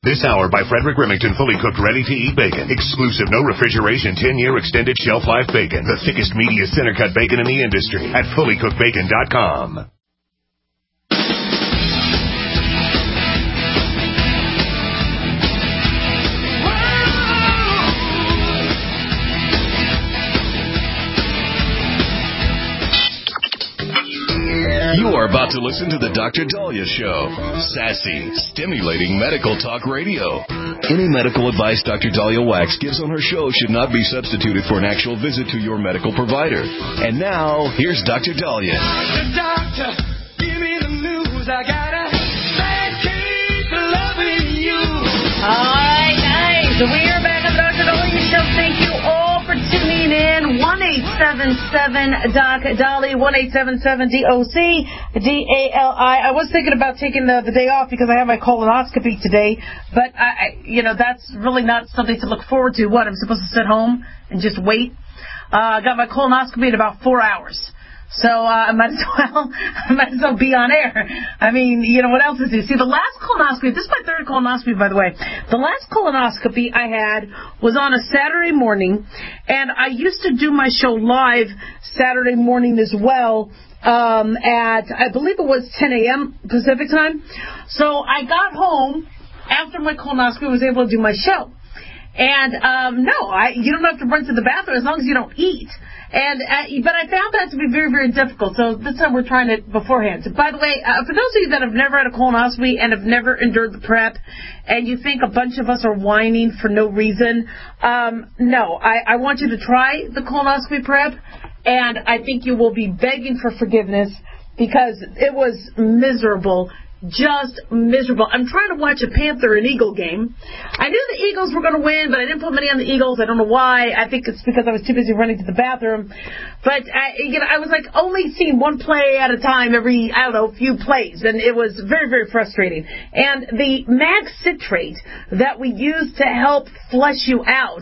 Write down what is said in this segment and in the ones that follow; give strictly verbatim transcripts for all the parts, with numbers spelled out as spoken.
This hour by Frederick Remington, fully cooked, ready-to-eat bacon. Exclusive, no refrigeration, ten-year extended shelf life bacon. The thickest, meatiest, center-cut bacon in the industry at fully cooked bacon dot com. You are about to listen to the Doctor Dahlia Show. Sassy, stimulating medical talk radio. Any medical advice Doctor Dahlia Wax gives on her show should not be substituted for an actual visit to your medical provider. And now, here's Doctor Dahlia. The doctor, give me the news. I got a bad case of loving you. All right, guys. We are back on the Doctor Dahlia Show. Thank you all for tuning in. one eight seven seven Doc Dahlia, one eight seven seven D O C D A L I. I was thinking about taking the, the day off because I have my colonoscopy today, but I, I, you know, that's really not something to look forward to. What, I'm supposed to sit home and just wait? Uh, I got my colonoscopy in about four hours. So uh, I might as well, I might as well be on air. I mean, you know, what else is there? See, the last colonoscopy, this is my third colonoscopy, by the way. The last colonoscopy I had was on a Saturday morning, and I used to do my show live Saturday morning as well um, at, I believe it was ten a.m. Pacific time. So I got home after my colonoscopy, was able to do my show. And, um, no, I, you don't have to run to the bathroom as long as you don't eat. And uh, but I found that to be very, very difficult. So this time we're trying it beforehand. So, by the way, uh, for those of you that have never had a colonoscopy and have never endured the prep, and you think a bunch of us are whining for no reason, um, no, I, I want you to try the colonoscopy prep, and I think you will be begging for forgiveness because it was miserable. Just miserable. I'm trying to watch a Panther and Eagle game. I knew the Eagles were going to win, but I didn't put money on the Eagles. I don't know why. I think it's because I was too busy running to the bathroom. But I, you know, I was like only seeing one play at a time every, I don't know, few plays, and it was very, very frustrating. And the mag citrate that we use to help flush you out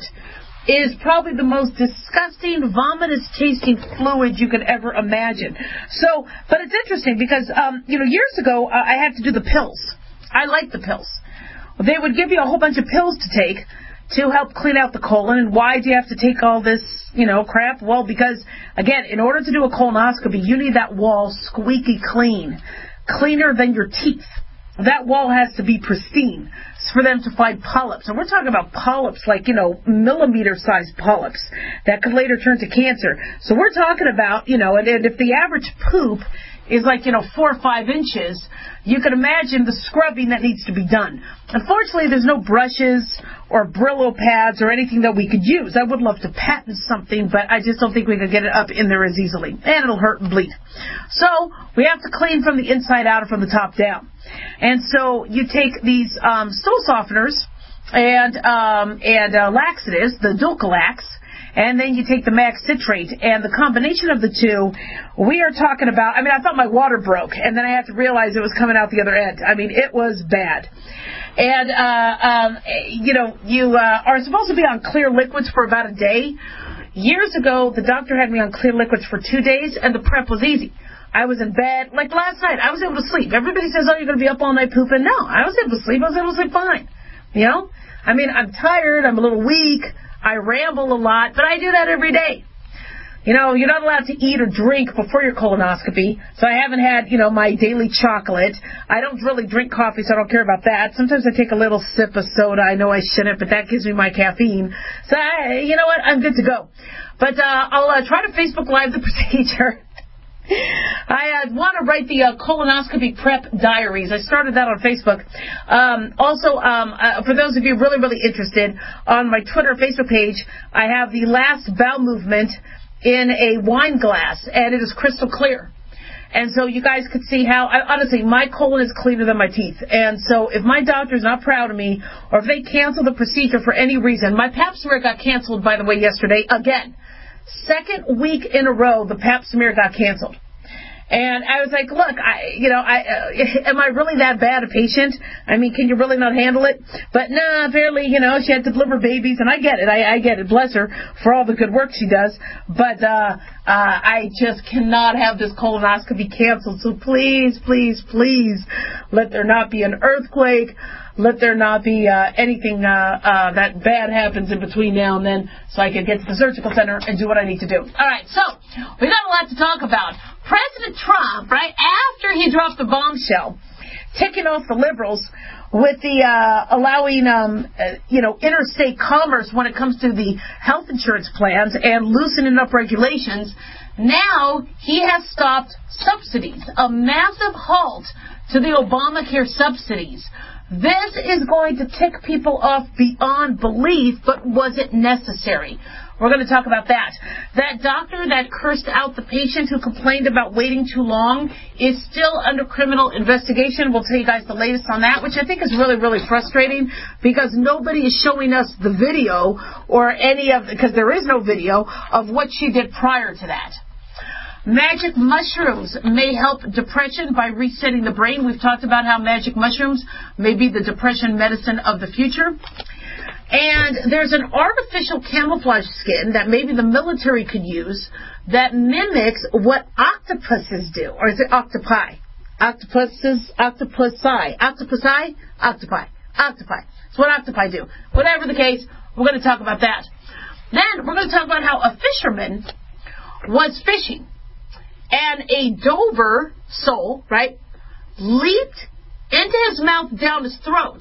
is probably the most disgusting, vomitous-tasting fluid you could ever imagine. So, but it's interesting because, um, you know, years ago, uh, I had to do the pills. I like the pills. They would give you a whole bunch of pills to take to help clean out the colon. And why do you have to take all this, you know, crap? Well, because, again, in order to do a colonoscopy, you need that wall squeaky clean, cleaner than your teeth. That wall has to be pristine for them to find polyps. And we're talking about polyps like, you know, millimeter-sized polyps that could later turn to cancer. So we're talking about, you know, and, and if the average poop is like, you know, four or five inches, you can imagine the scrubbing that needs to be done. Unfortunately, there's no brushes or Brillo pads or anything that we could use. I would love to patent something, but I just don't think we could get it up in there as easily. And it'll hurt and bleed. So we have to clean from the inside out or from the top down. And so you take these um, stool softeners and um, and uh, laxatives, the Dulcolax, and then you take the mag citrate, and the combination of the two, we are talking about, I mean, I thought my water broke, and then I had to realize it was coming out the other end. I mean, it was bad. And, uh, um, you know, you uh, are supposed to be on clear liquids for about a day. Years ago, the doctor had me on clear liquids for two days, and the prep was easy. I was in bed, like last night, I was able to sleep. Everybody says, oh, you're going to be up all night pooping. No, I was able to sleep. I was able to sleep fine. You know? I mean, I'm tired. I'm a little weak. I ramble a lot, but I do that every day. You know, you're not allowed to eat or drink before your colonoscopy, so I haven't had, you know, my daily chocolate. I don't really drink coffee, so I don't care about that. Sometimes I take a little sip of soda. I know I shouldn't, but that gives me my caffeine. So, I, you know what? I'm good to go. But uh, I'll uh, try to Facebook Live the procedure. I uh, want to write the uh, colonoscopy prep diaries. I started that on Facebook. Um, also, um, uh, for those of you really, really interested, on my Twitter, Facebook page, I have the last bowel movement in a wine glass, and it is crystal clear. And so you guys could see how, I, honestly, my colon is cleaner than my teeth. And so if my doctor's not proud of me, or if they cancel the procedure for any reason, my pap smear got canceled, by the way, yesterday, again. Second week in a row, the pap smear got canceled. And I was like, look, I, you know, I, uh, am I really that bad a patient? I mean, can you really not handle it? But nah, apparently, you know, she had to deliver babies, and I get it. I, I get it. Bless her for all the good work she does. But uh, uh, I just cannot have this colonoscopy canceled. So please, please, please let there not be an earthquake. let there not be uh, anything uh, uh, that bad happens in between now and then, so I can get to the surgical center and do what I need to do. All right, so we got a lot to talk about. President Trump, right after he dropped the bombshell, ticking off the liberals with the uh, allowing, um, uh, you know, interstate commerce when it comes to the health insurance plans and loosening up regulations. Now he has stopped subsidies, a massive halt to the Obamacare subsidies. This is going to tick people off beyond belief, but was it necessary? We're going to talk about that. That doctor that cursed out the patient who complained about waiting too long is still under criminal investigation. We'll tell you guys the latest on that, which I think is really, really frustrating because nobody is showing us the video or any of, because there is no video of what she did prior to that. Magic mushrooms may help depression by resetting the brain. We've talked about how magic mushrooms may be the depression medicine of the future. And there's an artificial camouflage skin that maybe the military could use that mimics what octopuses do. Or is it octopi? Octopuses, octopusi, octopusi, octopi, octopi. It's what octopi do. Whatever the case, we're going to talk about that. Then we're going to talk about how a fisherman was fishing. And a Dover sole, right, leaped into his mouth down his throat.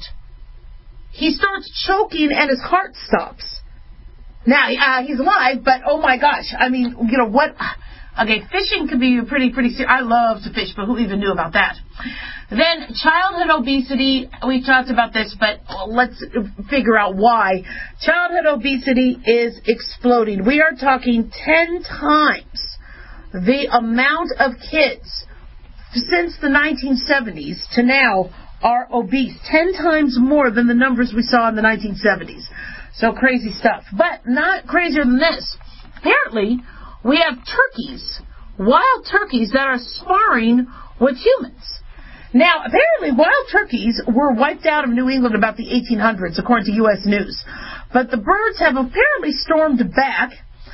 He starts choking and his heart stops. Now, uh, he's alive, but oh my gosh. I mean, you know what? Okay, fishing can be pretty, pretty serious. I love to fish, but who even knew about that? Then childhood obesity. We talked about this, but let's figure out why. Childhood obesity is exploding. We are talking ten times the amount of kids since the nineteen seventies to now are obese, ten times more than the numbers we saw in the nineteen seventies. So crazy stuff. But not crazier than this. Apparently, we have turkeys, wild turkeys that are sparring with humans. Now, apparently, wild turkeys were wiped out of New England about the eighteen hundreds, according to U S News. But the birds have apparently stormed back,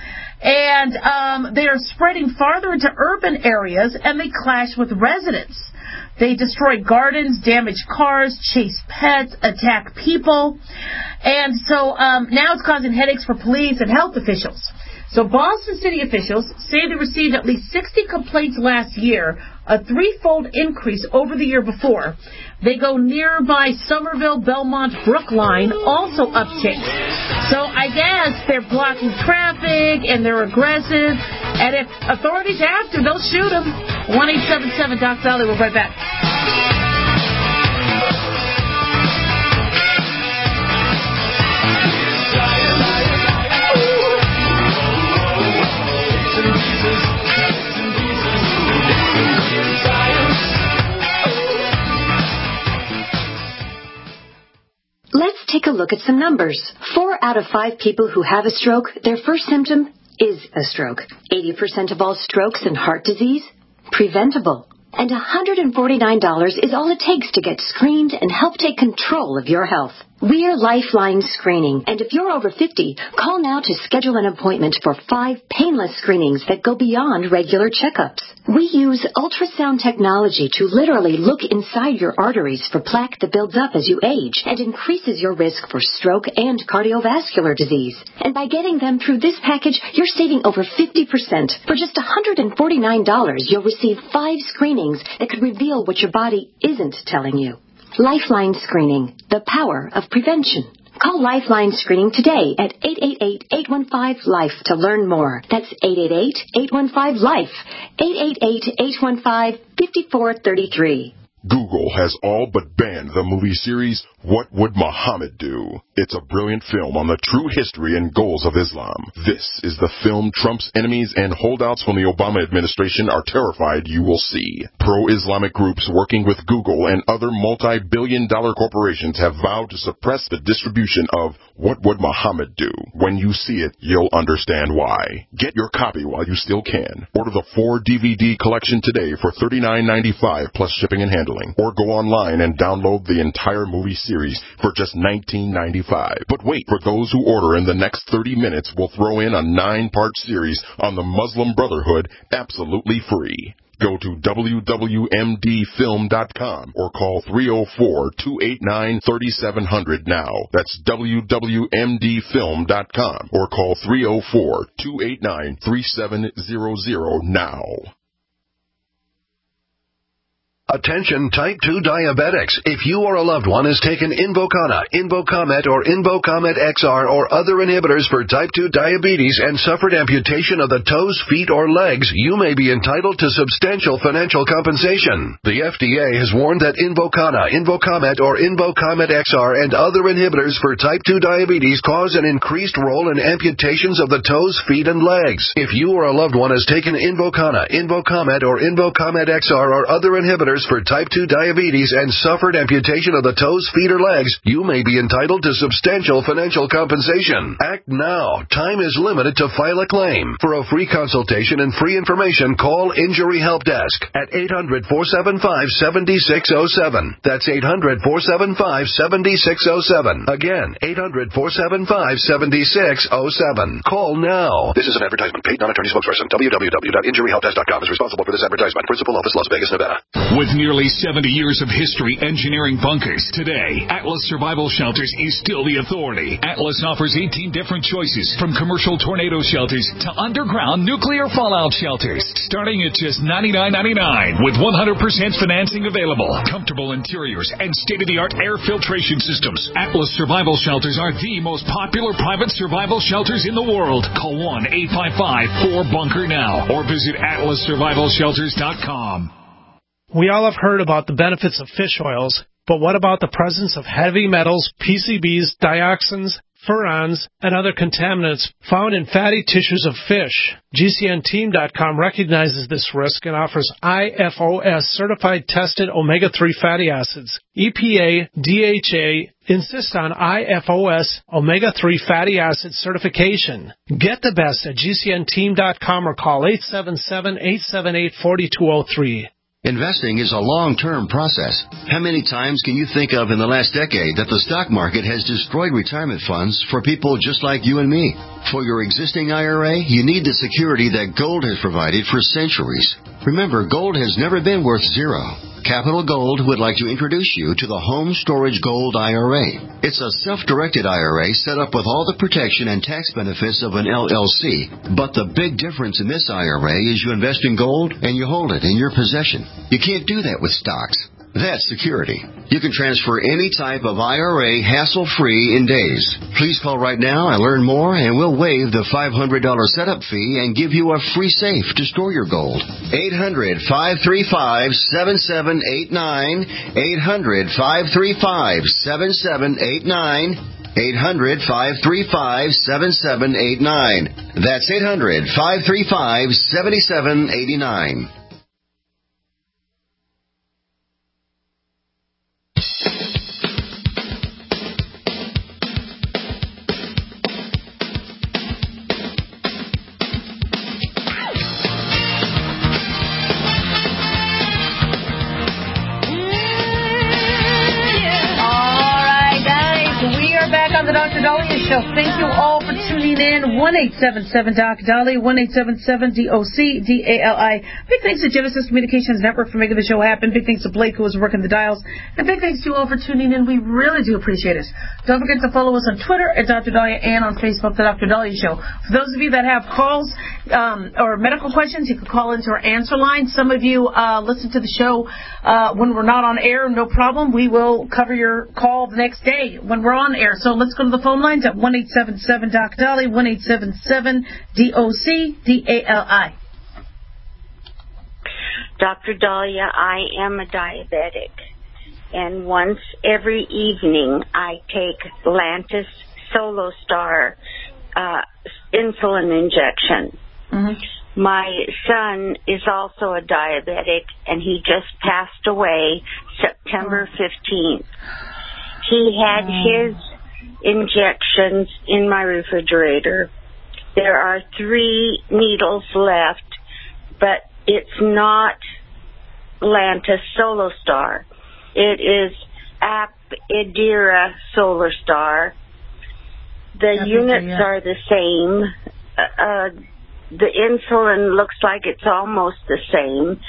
and um, they are spreading farther into urban areas, and they clash with residents. They destroy gardens, damage cars, chase pets, attack people. And so um, now it's causing headaches for police and health officials. So Boston City officials say they received at least sixty complaints last year, a threefold increase over the year before. They go nearby Somerville, Belmont, Brookline, also uptick. So I guess they're blocking traffic and they're aggressive. And if authorities have to, they'll shoot them. one eight seven seven Doc Dolly. We'll be right back. Let's take a look at some numbers. Four out of five people who have a stroke, their first symptom is a stroke. eighty percent of all strokes and heart disease, preventable. And one hundred forty-nine dollars is all it takes to get screened and help take control of your health. We're Lifeline Screening, and if you're over fifty, call now to schedule an appointment for five painless screenings that go beyond regular checkups. We use ultrasound technology to literally look inside your arteries for plaque that builds up as you age and increases your risk for stroke and cardiovascular disease. And by getting them through this package, you're saving over fifty percent. For just one hundred forty-nine dollars, you'll receive five screenings that could reveal what your body isn't telling you. Lifeline Screening, the power of prevention. Call Lifeline Screening today at eight eight eight, eight one five, LIFE to learn more. That's eight eight eight, eight one five, LIFE. eight eight eight, eight one five, five four three three. Google has all but banned the movie series What Would Muhammad Do? It's a brilliant film on the true history and goals of Islam. This is the film Trump's enemies and holdouts from the Obama administration are terrified you will see. Pro-Islamic groups working with Google and other multi-billion dollar corporations have vowed to suppress the distribution of What Would Muhammad Do? When you see it, you'll understand why. Get your copy while you still can. Order the four D V D collection today for thirty-nine ninety-five plus shipping and handling. Or go online and download the entire movie series for just nineteen ninety-five. But wait, for those who order in the next thirty minutes, we'll throw in a nine-part series on the Muslim Brotherhood absolutely free. Go to W W M D film dot com or call three oh four, two eight nine, three seven zero zero now. That's W W M D film dot com or call three oh four, two eight nine, three seven zero zero now. Attention type two diabetics. If you or a loved one has taken Invokana, Invocomet, or Invocomet X R or other inhibitors for type two diabetes and suffered amputation of the toes, feet, or legs, you may be entitled to substantial financial compensation. The F D A has warned that Invokana, Invocomet, or Invocomet X R and other inhibitors for type two diabetes cause an increased role in amputations of the toes, feet, and legs. If you or a loved one has taken Invokana, Invocomet, or Invocomet X R or other inhibitors for type two diabetes and suffered amputation of the toes, feet, or legs, you may be entitled to substantial financial compensation. Act now. Time is limited to file a claim. For a free consultation and free information, call Injury Help Desk at eight hundred, four seven five, seven six zero seven. That's eight hundred, four seven five, seven six zero seven. Again, eight hundred, four seven five, seven six zero seven. Call now. This is an advertisement. Paid non-attorney spokesperson. w w w dot injury help desk dot com is responsible for this advertisement. Principal office, Las Vegas, Nevada. With nearly seventy years of history engineering bunkers, today, Atlas Survival Shelters is still the authority. Atlas offers eighteen different choices, from commercial tornado shelters to underground nuclear fallout shelters, starting at just ninety-nine ninety-nine with one hundred percent financing available, comfortable interiors, and state-of-the-art air filtration systems. Atlas Survival Shelters are the most popular private survival shelters in the world. Call one eight five five, four bunker now or visit atlas survival shelters dot com. We all have heard about the benefits of fish oils, but what about the presence of heavy metals, P C Bs, dioxins, furans, and other contaminants found in fatty tissues of fish? G C N team dot com recognizes this risk and offers I F O S certified tested omega three fatty acids. E P A, D H A insist on I F O S omega three fatty acid certification. Get the best at G C N team dot com or call eight seven seven, eight seven eight, four two zero three. Investing is a long-term process. How many times can you think of in the last decade that the stock market has destroyed retirement funds for people just like you and me? For your existing I R A, you need the security that gold has provided for centuries. Remember, gold has never been worth zero. Capital Gold would like to introduce you to the Home Storage Gold I R A. It's a self-directed I R A set up with all the protection and tax benefits of an L L C. But the big difference in this I R A is you invest in gold and you hold it in your possession. You can't do that with stocks. That's security. You can transfer any type of I R A hassle-free in days. Please call right now and learn more, and we'll waive the five hundred dollars setup fee and give you a free safe to store your gold. eight hundred, five three five, seven seven eight nine. eight hundred, five three five, seven seven eight nine. eight hundred, five three five, seven seven eight nine. That's eight hundred, five three five, seven seven eight nine. The Doctor Dahlia Show. Thank you all for tuning in. one eight seven seven D O C Dahlia, one eight seven seven D O C D A L I. Big thanks to Genesis Communications Network for making the show happen. Big thanks to Blake, who was working the dials. And big thanks to you all for tuning in. We really do appreciate it. Don't forget to follow us on Twitter at Doctor Dahlia and on Facebook, The Doctor Dahlia Show. For those of you that have calls um, or medical questions, you can call into our answer line. Some of you uh, listen to the show uh, when we're not on air. No problem. We will cover your call the next day when we're on air. So let's go to the phone lines at one eight seven seven D O C Dahlia, one eight seven seven D O C D A L I. Doctor Dahlia, I am a diabetic, and once every evening I take Lantus SoloStar uh, insulin injection. Mm-hmm. My son is also a diabetic, and he just passed away September fifteenth. He had his injections in my refrigerator. There are three needles left, but it's not Lantus SoloStar. It is Apidera SoloStar. The Apidera. Units are the same. Uh, the insulin looks like it's almost the same,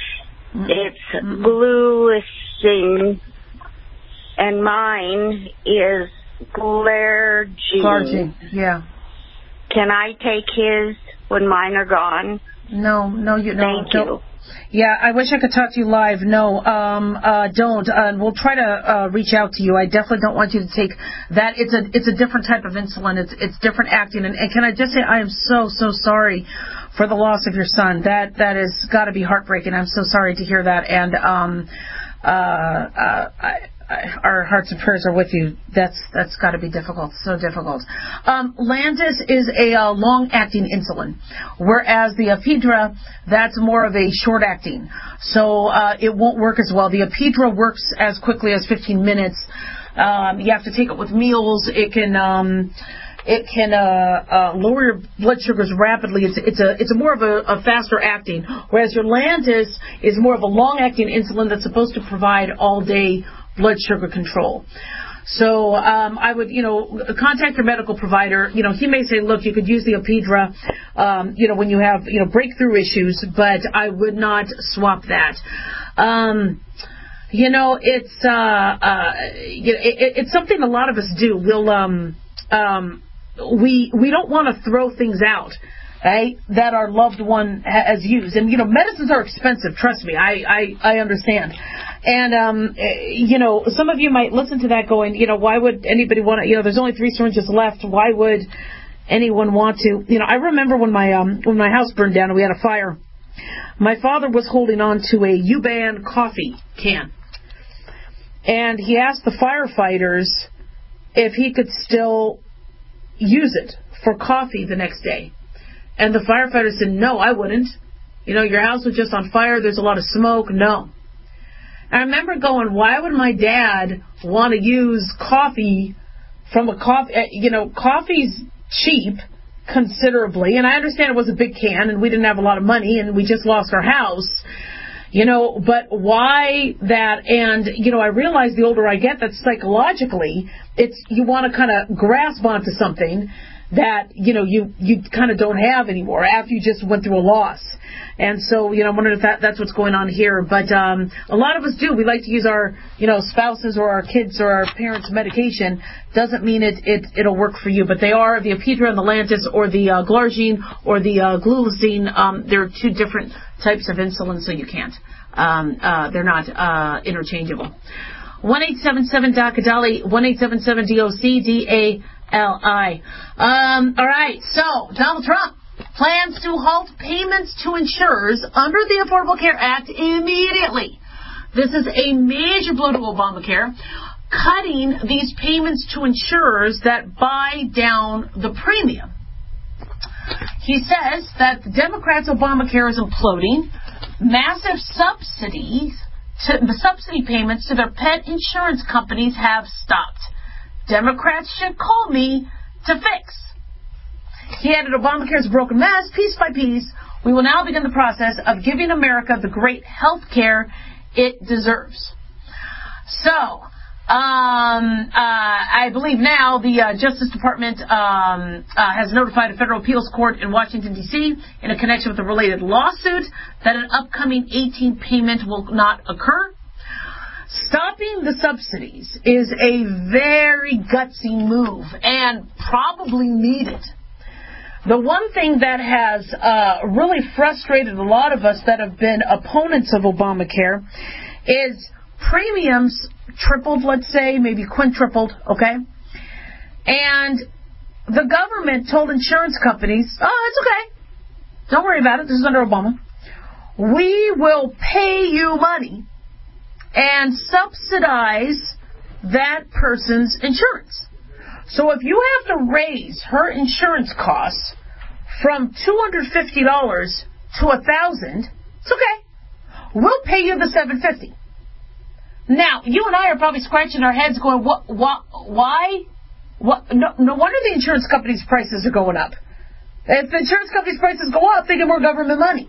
It's glucine, and mine is Glargine. Glargine, yeah. Can I take his when mine are gone? No, no, you no. Thank don't. you. Yeah, I wish I could talk to you live. No, um, uh, don't. Uh, we'll try to uh, reach out to you. I definitely don't want you to take that. It's a it's a different type of insulin. It's it's different acting. And, and can I just say I am so so sorry for the loss of your son. That that has got to be heartbreaking. I'm so sorry to hear that. And um, uh, uh, I. Our hearts and prayers are with you. That's that's got to be difficult, so difficult. Um, Lantus is a uh, long-acting insulin, whereas the Apidra, that's more of a short-acting. So uh, it won't work as well. The Apidra works as quickly as fifteen minutes. Um, you have to take it with meals. It can um, it can uh, uh, lower your blood sugars rapidly. It's it's a it's a more of a, a faster acting, whereas your Lantus is more of a long-acting insulin that's supposed to provide all-day blood sugar control. So um, I would, you know, contact your medical provider. You know, he may say, look, you could use the Apidra, um, you know, when you have, you know, breakthrough issues, but I would not swap that. Um, you know, it's uh, uh, you know, it, it's something a lot of us do. We'll um, um, we we don't want to throw things out, right, that our loved one has used. And, you know, medicines are expensive, trust me, I, I, I understand. And, um, you know, some of you might listen to that going, you know, why would anybody want to, you know, there's only three syringes left, why would anyone want to, you know, I remember when my, um, when my house burned down and we had a fire, my father was holding on to a U-Ban coffee can. And he asked the firefighters if he could still use it for coffee the next day. And the firefighter said, no, I wouldn't. You know, your house was just on fire. There's a lot of smoke. No. I remember going, why would my dad want to use coffee from a coffee? You know, coffee's cheap considerably. And I understand it was a big can and we didn't have a lot of money and we just lost our house. You know, but why that? And, you know, I realize the older I get that psychologically, it's you want to kind of grasp onto something that, you know, you, you kind of don't have anymore after you just went through a loss. And so, you know, I'm wondering if that, that's what's going on here. But um, a lot of us do. We like to use our, you know, spouses or our kids or our parents' medication. Doesn't mean it, it, it'll work for you. But they are, the Apidra and the Lantus or the uh, Glargine or the uh, Glucine, um, they're two different types of insulin, so you can't. Um, uh, they're not uh, interchangeable. one eight seven seven D O C Dolly, one eight seven seven D O C D A L I. Um, all right, so Donald Trump plans to halt payments to insurers under the Affordable Care Act immediately. This is a major blow to Obamacare, cutting these payments to insurers that buy down the premium. He says that the Democrats' Obamacare is imploding. Massive subsidies, to, the subsidy payments to their pet insurance companies have stopped. Democrats should call me to fix. He added, Obamacare is a broken mess. Piece by piece, we will now begin the process of giving America the great health care it deserves. So, um, uh, I believe now the uh, Justice Department um, uh, has notified a federal appeals court in Washington, D C in a connection with a related lawsuit that an upcoming eighteen payment will not occur. Stopping the subsidies is a very gutsy move and probably needed. The one thing that has uh, really frustrated a lot of us that have been opponents of Obamacare is premiums tripled, let's say, maybe quintupled, okay? And the government told insurance companies, oh, it's okay. Don't worry about it. This is under Obama. We will pay you money and subsidize that person's insurance. So if you have to raise her insurance costs from two hundred fifty dollars to one thousand dollars, it's okay. We'll pay you the seven hundred fifty dollars. Now, you and I are probably scratching our heads going, what, what, why? What? No, no wonder the insurance companies' prices are going up. If the insurance companies' prices go up, they get more government money.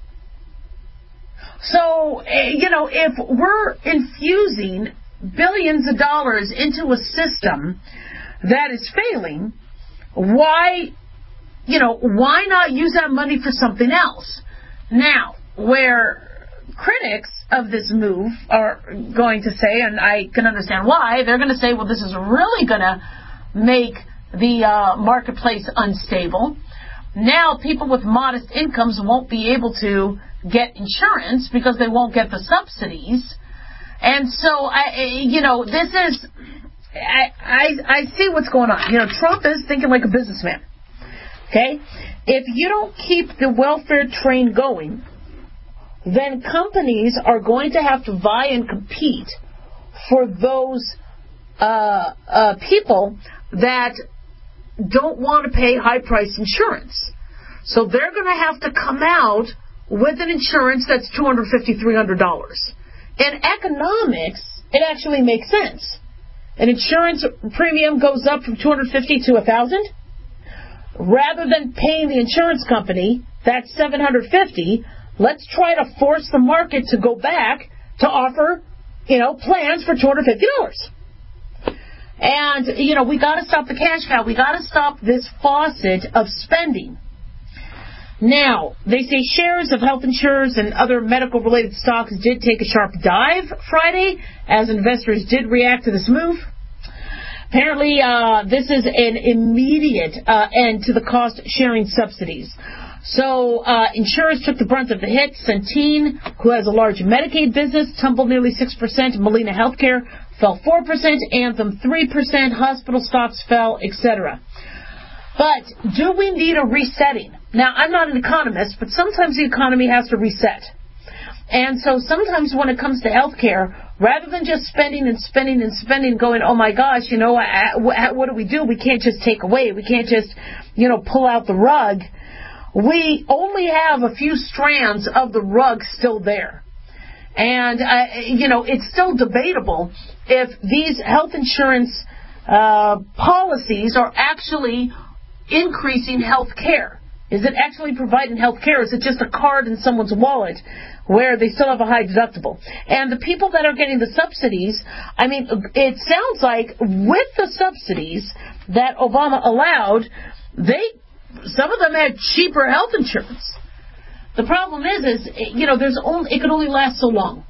So, you know, if we're infusing billions of dollars into a system that is failing, why, you know, why not use that money for something else? Now, where critics of this move are going to say, and I can understand why, they're going to say, well, this is really going to make the uh, marketplace unstable. Now people with modest incomes won't be able to get insurance because they won't get the subsidies. And so, I, you know, this is, I, I, I see what's going on. You know, Trump is thinking like a businessman. Okay? If you don't keep the welfare train going, then companies are going to have to vie and compete for those uh, uh, people that don't want to pay high-priced insurance. So they're going to have to come out with an insurance that's two hundred fifty dollars, three hundred dollars. In economics, it actually makes sense. An insurance premium goes up from two hundred fifty dollars to one thousand dollars. Rather than paying the insurance company that's seven hundred fifty dollars, let's try to force the market to go back to offer, you know, plans for two hundred fifty dollars. And, you know, we got to stop the cash cow. We got to stop this faucet of spending. Now, they say shares of health insurers and other medical-related stocks did take a sharp dive Friday, as investors did react to this move. Apparently, uh, this is an immediate uh, end to the cost-sharing subsidies. So, uh, insurers took the brunt of the hit. Centene, who has a large Medicaid business, tumbled nearly six percent. Molina Healthcare fell four percent. Anthem three percent. Hospital stocks fell, et cetera. But do we need a resetting? Now, I'm not an economist, but sometimes the economy has to reset. And so sometimes when it comes to healthcare, rather than just spending and spending and spending, going, oh my gosh, you know, what do we do? We can't just take away. We can't just, you know, pull out the rug. We only have a few strands of the rug still there. And, uh, you know, it's still debatable if these health insurance uh, policies are actually increasing health care. Is it actually providing health care? Is it just a card in someone's wallet where they still have a high deductible? And the people that are getting the subsidies, I mean, it sounds like with the subsidies that Obama allowed, they some of them had cheaper health insurance. The problem is, is you know, there's only it can only last so long.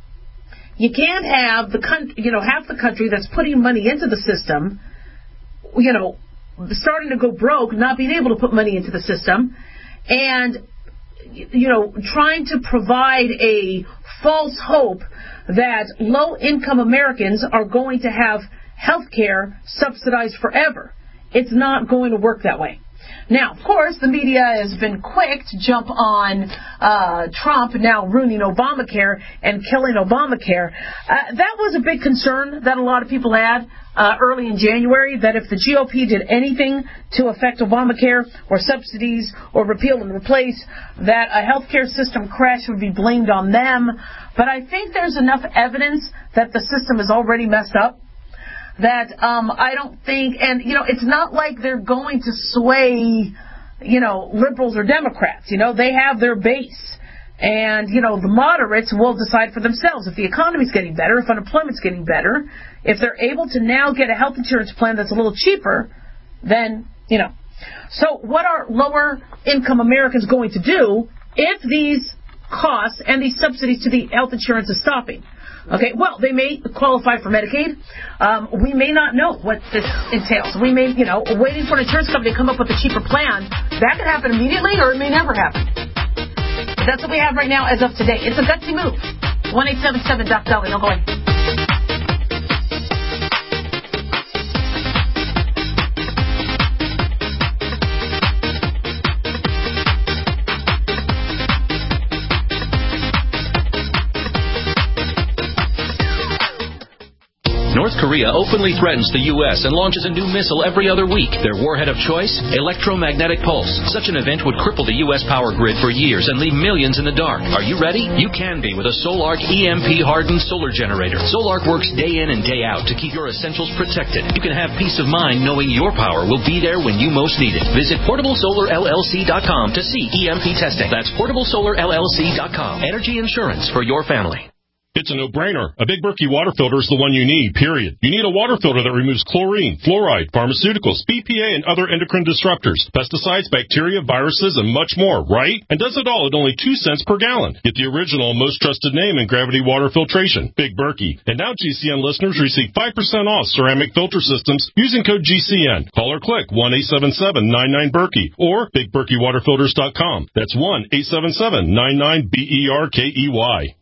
You can't have the country, you know, half the country that's putting money into the system, you know, starting to go broke, not being able to put money into the system, and, you know, trying to provide a false hope that low-income Americans are going to have health care subsidized forever. It's not going to work that way. Now, of course, the media has been quick to jump on uh, Trump now ruining Obamacare and killing Obamacare. Uh, that was a big concern that a lot of people had uh, early in January, that if the G O P did anything to affect Obamacare or subsidies or repeal and replace, that a healthcare system crash would be blamed on them. But I think there's enough evidence that the system is already messed up that um, I don't think, and, you know, it's not like they're going to sway, you know, liberals or Democrats. You know, they have their base. And, you know, the moderates will decide for themselves if the economy's getting better, if unemployment's getting better, if they're able to now get a health insurance plan that's a little cheaper, then, you know. So what are lower-income Americans going to do if these costs and these subsidies to the health insurance is stopping? Okay, well, they may qualify for Medicaid. Um, we may not know what this entails. We may, you know, waiting for an insurance company to come up with a cheaper plan. That could happen immediately, or it may never happen. But that's what we have right now as of today. It's a gutsy move. one eight seven seven Doc Dolly. No, go ahead. North Korea openly threatens the U S and launches a new missile every other week. Their warhead of choice? Electromagnetic pulse. Such an event would cripple the U S power grid for years and leave millions in the dark. Are you ready? You can be with a Solark E M P-hardened solar generator. Solark works day in and day out to keep your essentials protected. You can have peace of mind knowing your power will be there when you most need it. Visit portable solar L L C dot com to see E M P testing. That's portable solar L L C dot com. Energy insurance for your family. It's a no-brainer. A Big Berkey water filter is the one you need, period. You need a water filter that removes chlorine, fluoride, pharmaceuticals, B P A, and other endocrine disruptors, pesticides, bacteria, viruses, and much more, right? And does it all at only two cents per gallon. Get the original, most trusted name in gravity water filtration, Big Berkey. And now G C N listeners receive five percent off ceramic filter systems using code G C N. Call or click one eight seven seven nine nine Berkey or big berkey water filters dot com. That's one eight seven seven nine nine B E R K E Y.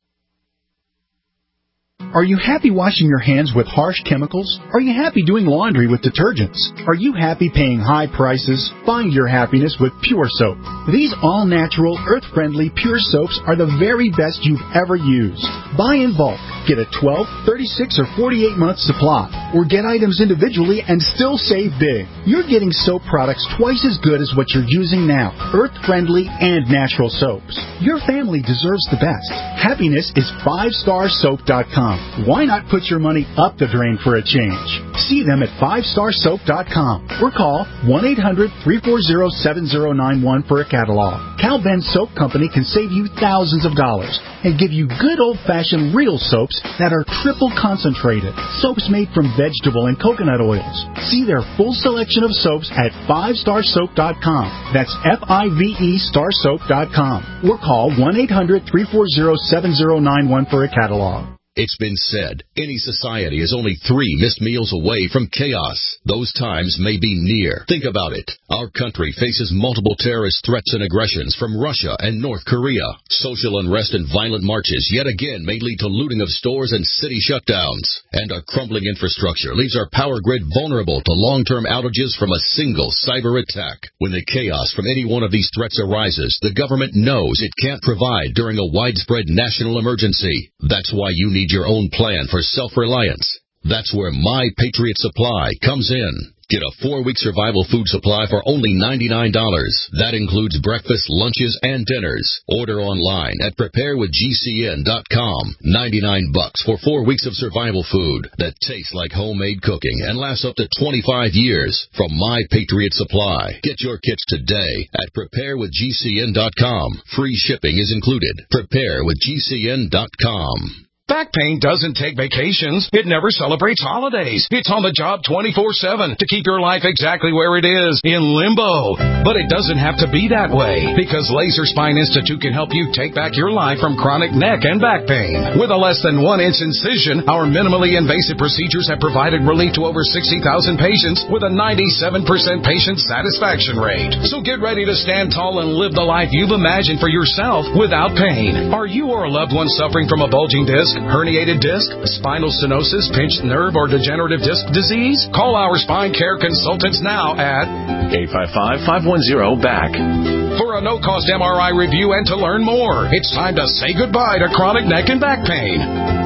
Are you happy washing your hands with harsh chemicals? Are you happy doing laundry with detergents? Are you happy paying high prices? Find your happiness with Pure Soap. These all-natural, earth-friendly Pure Soaps are the very best you've ever used. Buy in bulk. Get a twelve, thirty-six, or forty-eight month supply. Or get items individually and still save big. You're getting soap products twice as good as what you're using now. Earth-friendly and natural soaps. Your family deserves the best. Happiness is five star soap dot com. Why not put your money up the drain for a change? See them at five star soap dot com or call one eight hundred three four zero seven zero nine one for a catalog. Cal Ben Soap Company can save you thousands of dollars and give you good old-fashioned real soaps that are triple concentrated. Soaps made from vegetable and coconut oils. See their full selection of soaps at five star soap dot com. That's F I V E star soap dot com or call one eight hundred three four zero seven zero nine one for a catalog. It's been said, any society is only three missed meals away from chaos. Those times may be near. Think about it. Our country faces multiple terrorist threats and aggressions from Russia and North Korea. Social unrest and violent marches yet again may lead to looting of stores and city shutdowns. And our crumbling infrastructure leaves our power grid vulnerable to long-term outages from a single cyber attack. When the chaos from any one of these threats arises, the government knows it can't provide during a widespread national emergency. That's why you need your own plan for self-reliance. That's where My Patriot Supply comes in. Get a four-week survival food supply for only ninety-nine dollars. That includes breakfast, lunches, and dinners. Order online at prepare with G C N dot com. ninety-nine bucks for four weeks of survival food that tastes like homemade cooking and lasts up to twenty-five years from My Patriot Supply. Get your kits today at prepare with G C N dot com. Free shipping is included. prepare with G C N dot com. Back pain doesn't take vacations. It never celebrates holidays. It's on the job twenty-four seven to keep your life exactly where it is, in limbo. But it doesn't have to be that way, because Laser Spine Institute can help you take back your life from chronic neck and back pain. With a less than one inch incision, our minimally invasive procedures have provided relief to over sixty thousand patients with a ninety-seven percent patient satisfaction rate. So get ready to stand tall and live the life you've imagined for yourself without pain. Are you or a loved one suffering from a bulging disc, herniated disc, spinal stenosis, pinched nerve, or degenerative disc disease? Call our spine care consultants now at eight five five, five one zero, B A C for a no-cost M R I review and to learn more. It's time to say goodbye to chronic neck and back pain.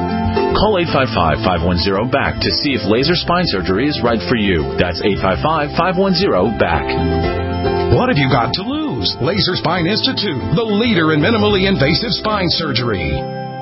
Call eight five five, five one zero, B A C to see if laser spine surgery is right for you. That's eight five five, five one zero, B A C. What have you got to lose? Laser Spine Institute, the leader in minimally invasive spine surgery.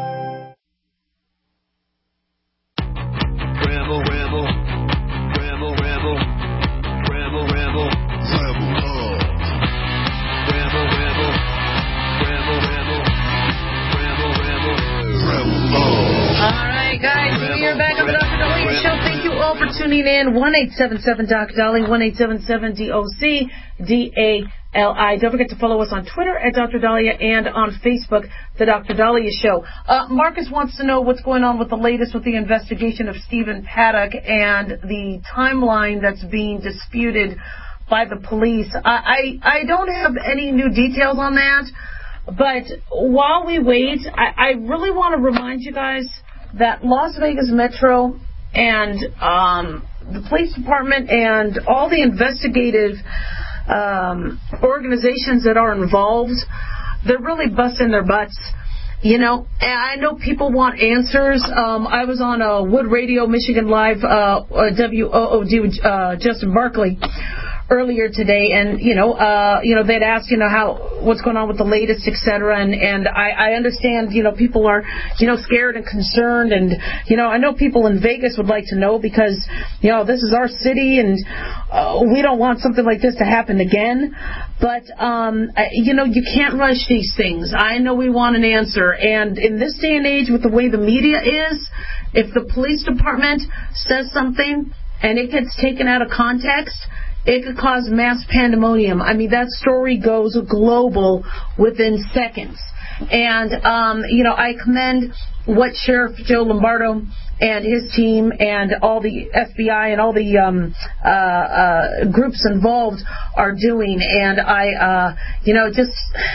Tuning in, one eight seven seven Doc Dolly, one eight seven seven D O C D A L I. Don't forget to follow us on Twitter at Doctor Dahlia and on Facebook, The Doctor Dahlia Show. Uh, Marcus wants to know what's going on with the latest with the investigation of Stephen Paddock and the timeline that's being disputed by the police. I, I, I don't have any new details on that, but while we wait, I, I really want to remind you guys that Las Vegas Metro and um, the police department and all the investigative um, organizations that are involved, they're really busting their butts. You know, and I know people want answers. Um, I was on a Wood Radio, Michigan Live, uh, W O O D with uh, Justin Barkley earlier today, and you know, uh, you know, they'd asked, you know, how what's going on with the latest, et cetera. And and I, I understand, you know, people are, you know, scared and concerned, and you know, I know people in Vegas would like to know because, you know, this is our city, and uh, we don't want something like this to happen again. But um, I, you know, you can't rush these things. I know we want an answer, and in this day and age, with the way the media is, if the police department says something and it gets taken out of context, it could cause mass pandemonium. I mean, that story goes global within seconds. And, um, you know, I commend what Sheriff Joe Lombardo and his team and all the F B I and all the um, uh, uh, groups involved are doing. And I, uh, you know, just,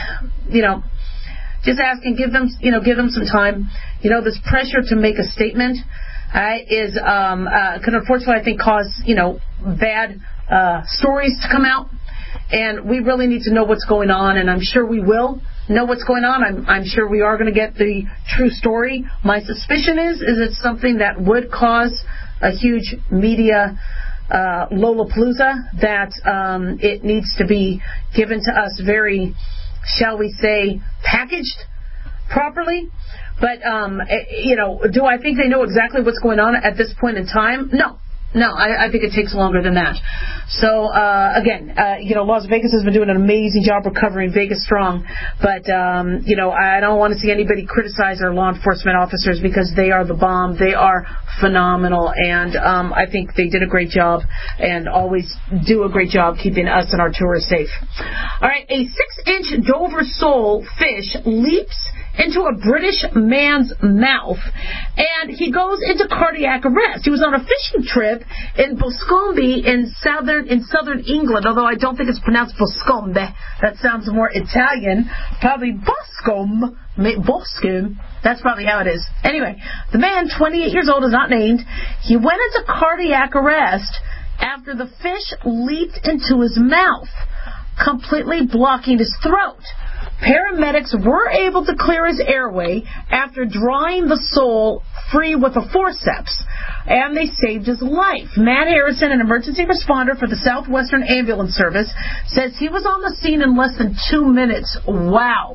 you know, just asking, give them, you know, give them some time. You know, this pressure to make a statement uh, is um, uh, could unfortunately, I think, cause, you know, bad uh, stories to come out. And we really need to know what's going on, and I'm sure we will know what's going on. I'm, I'm sure we are going to get the true story. My suspicion is, is it's something that would cause a huge media uh, Lollapalooza, that um, it needs to be given to us very, shall we say, packaged properly. But, um, you know, do I think they know exactly what's going on at this point in time? No. No, I, I think it takes longer than that. So, uh, again, uh, you know, Las Vegas has been doing an amazing job recovering, Vegas strong. But, um, you know, I don't want to see anybody criticize our law enforcement officers because they are the bomb. They are phenomenal. And um, I think they did a great job and always do a great job keeping us and our tourists safe. All right, a six-inch Dover sole fish leaps into a British man's mouth, and he goes into cardiac arrest. He was on a fishing trip in Boscombe in southern in southern England, although I don't think it's pronounced Boscombe. That sounds more Italian. Probably Boscombe. Boscombe. That's probably how it is. Anyway, the man, twenty-eight years old, is not named. He went into cardiac arrest after the fish leaped into his mouth, completely blocking his throat. Paramedics were able to clear his airway after drawing the sole free with a forceps, and they saved his life. Matt Harrison, an emergency responder for the Southwestern Ambulance Service, says he was on the scene in less than two minutes. Wow.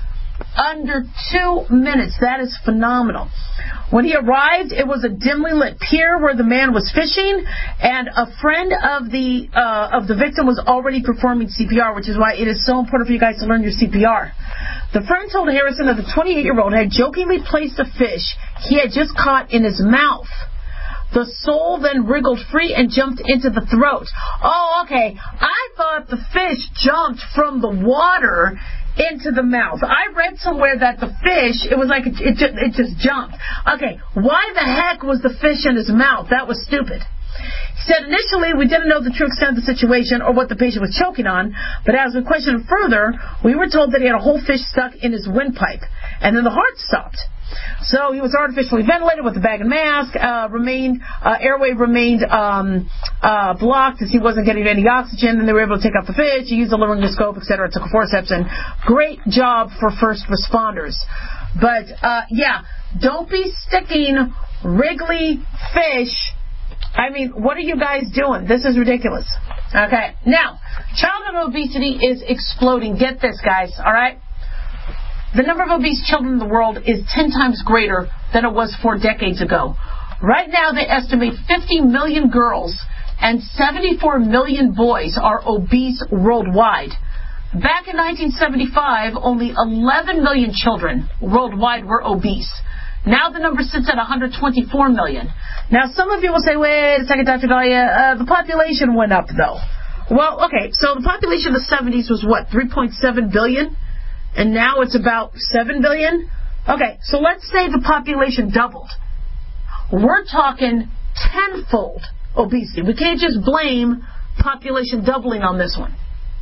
Under two minutes. That is phenomenal. When he arrived, it was a dimly lit pier where the man was fishing, and a friend of the uh, of the victim was already performing C P R, which is why it is so important for you guys to learn your C P R. The friend told Harrison that the twenty-eight-year-old had jokingly placed a fish he had just caught in his mouth. The sole then wriggled free and jumped into the throat. Oh, okay. I thought the fish jumped from the water into the mouth. I read somewhere that the fish, it was like it, it, just, it just jumped. Okay, why the heck was the fish in his mouth? That was stupid. He said, initially, we didn't know the true extent of the situation or what the patient was choking on, but as we questioned further, we were told that he had a whole fish stuck in his windpipe, and then the heart stopped. So he was artificially ventilated with a bag and mask, uh, remained, uh, airway remained um, uh, blocked as he wasn't getting any oxygen, and they were able to take out the fish, he used a laryngoscope, et cetera, took a forceps, and great job for first responders. But, uh, yeah, don't be sticking wriggly fish. I mean, what are you guys doing? This is ridiculous. Okay, now, childhood obesity is exploding. Get this, guys, all right? The number of obese children in the world is ten times greater than it was four decades ago. Right now, they estimate fifty million girls and seventy-four million boys are obese worldwide. Back in nineteen seventy-five, only eleven million children worldwide were obese. Now the number sits at one hundred twenty-four million. Now, some of you will say, wait a second, Doctor Dahlia, uh, the population went up, though. Well, okay, so the population in the seventies was what, three point seven billion? And now it's about seven billion? Okay, so let's say the population doubled. We're talking tenfold obesity. We can't just blame population doubling on this one.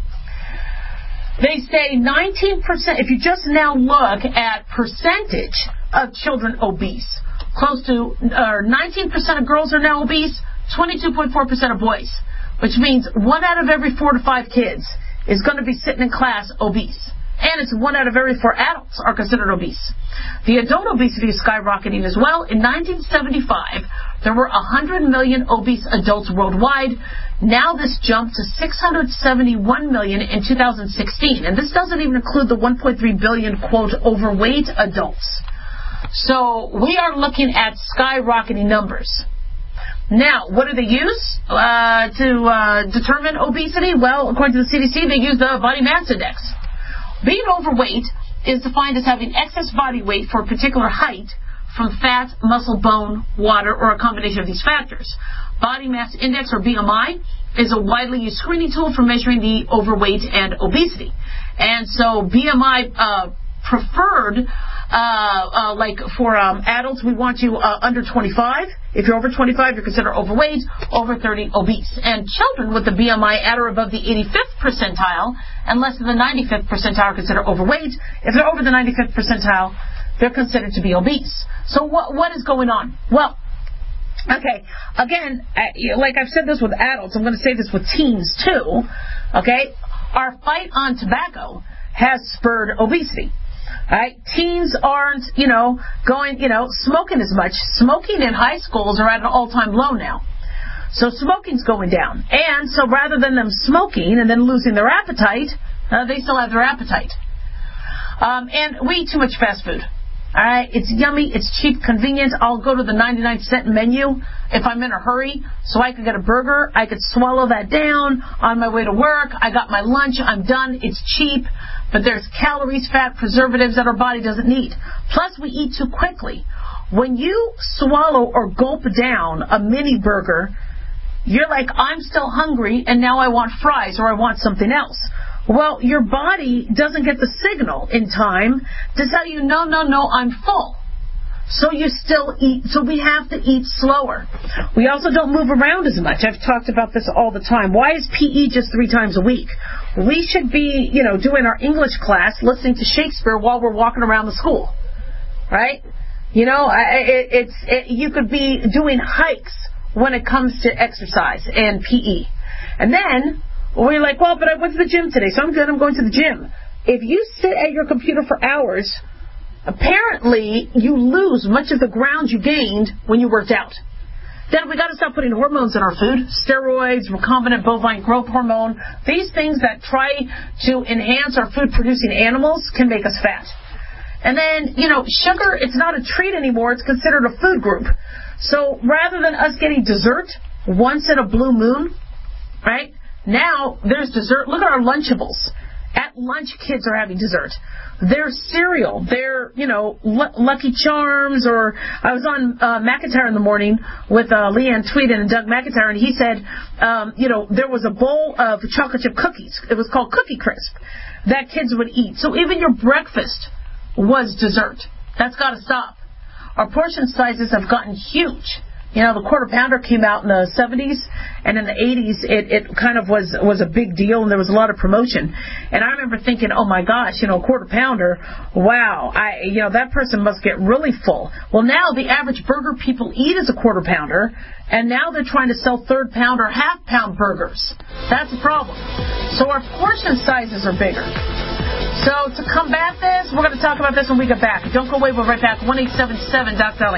They say nineteen percent, if you just now look at percentage of children obese, close to uh, nineteen percent of girls are now obese, twenty-two point four percent of boys, which means one out of every four to five kids is going to be sitting in class obese. And it's one out of every four adults are considered obese. The adult obesity is skyrocketing as well. In nineteen seventy-five, there were one hundred million obese adults worldwide. Now this jumped to six hundred seventy-one million in two thousand sixteen. And this doesn't even include the one point three billion, quote, overweight adults. So we are looking at skyrocketing numbers. Now, what do they use uh, to uh, determine obesity? Well, according to the C D C, they use the body mass index. Being overweight is defined as having excess body weight for a particular height from fat, muscle, bone, water, or a combination of these factors. Body mass index, or B M I, is a widely used screening tool for measuring the overweight and obesity. And so B M I uh, preferred, uh, uh, like for um, adults, we want you uh, under twenty-five. If you're over twenty-five, you're considered overweight, over thirty, obese. And children with the B M I at or above the eighty-fifth percentile and less than the ninety-fifth percentile are considered overweight. If they're over the ninety-fifth percentile, they're considered to be obese. So what what is going on? Well, okay, again, like I've said this with adults, I'm going to say this with teens too, okay? Our fight on tobacco has spurred obesity. Right? Teens aren't, you know, going, you know, smoking as much. Smoking in high schools are at an all-time low now. So smoking's going down. And so rather than them smoking and then losing their appetite, uh, they still have their appetite. Um, and we eat too much fast food. All right, it's yummy, it's cheap, convenient. I'll go to the ninety-nine cent menu if I'm in a hurry, so I could get a burger. I could swallow that down on my way to work. I got my lunch. I'm done. It's cheap, but there's calories, fat, preservatives that our body doesn't need. Plus, we eat too quickly. When you swallow or gulp down a mini burger, you're like, I'm still hungry, and now I want fries or I want something else. Well, your body doesn't get the signal in time to tell you, no, no, no, I'm full. So you still eat. So we have to eat slower. We also don't move around as much. I've talked about this all the time. Why is P E just three times a week? We should be, you know, doing our English class, listening to Shakespeare while we're walking around the school, right? You know, it, it's it, you could be doing hikes when it comes to exercise and P E. And then we're like, well, but I went to the gym today, so I'm good, I'm going to the gym. If you sit at your computer for hours, apparently you lose much of the ground you gained when you worked out. Then we got to stop putting hormones in our food, steroids, recombinant bovine growth hormone. These things that try to enhance our food-producing animals can make us fat. And then, you know, sugar, it's not a treat anymore. It's considered a food group. So rather than us getting dessert once in a blue moon, right, now there's dessert. Look at our Lunchables. At lunch, kids are having dessert. There's cereal. They're, you know, L- Lucky Charms. Or I was on uh, McIntyre in the morning with uh, Leanne Tweeden and Doug McIntyre, and he said, um, you know, there was a bowl of chocolate chip cookies. It was called Cookie Crisp that kids would eat. So even your breakfast was dessert. That's got to stop. Our portion sizes have gotten huge. You know, the quarter pounder came out in the seventies, and in the eighties, it, it kind of was was a big deal, and there was a lot of promotion. And I remember thinking, oh my gosh, you know, a quarter pounder, wow, I, you know, that person must get really full. Well, now the average burger people eat is a quarter pounder, and now they're trying to sell third pound or half pound burgers. That's a problem. So our portion sizes are bigger. So to combat this, we're going to talk about this when we get back. Don't go away. We'll be right back. one eight seven seven, Doc Dolly.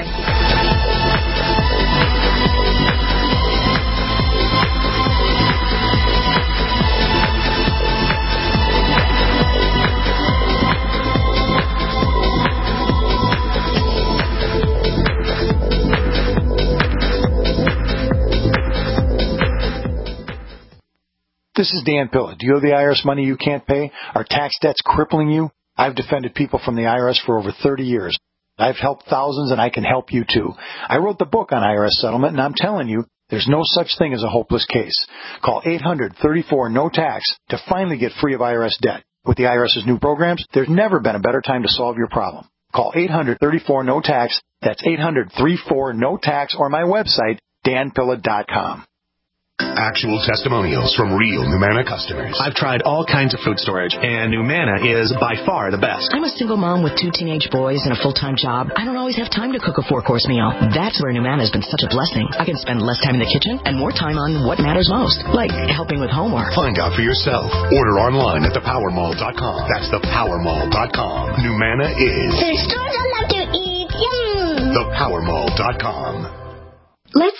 This is Dan Pilla. Do you owe the I R S money you can't pay? Are tax debts crippling you? I've defended people from the I R S for over thirty years. I've helped thousands, and I can help you too. I wrote the book on I R S settlement, and I'm telling you, there's no such thing as a hopeless case. Call eight hundred, thirty-four, no tax to finally get free of I R S debt. With the IRS's new programs, there's never been a better time to solve your problem. Call eight hundred, thirty-four, no tax. That's eight hundred, thirty-four, no tax, or my website, dan pilla dot com. Actual testimonials from real Numanna customers. I've tried all kinds of food storage, and Numanna is by far the best. I'm a single mom with two teenage boys and a full-time job. I don't always have time to cook a four-course meal. That's where Numanna has been such a blessing. I can spend less time in the kitchen and more time on what matters most, like helping with homework. Find out for yourself. Order online at the power mall dot com. That's the power mall dot com. Numanna is the stores I love to eat. Yum. the power mall dot com. Let's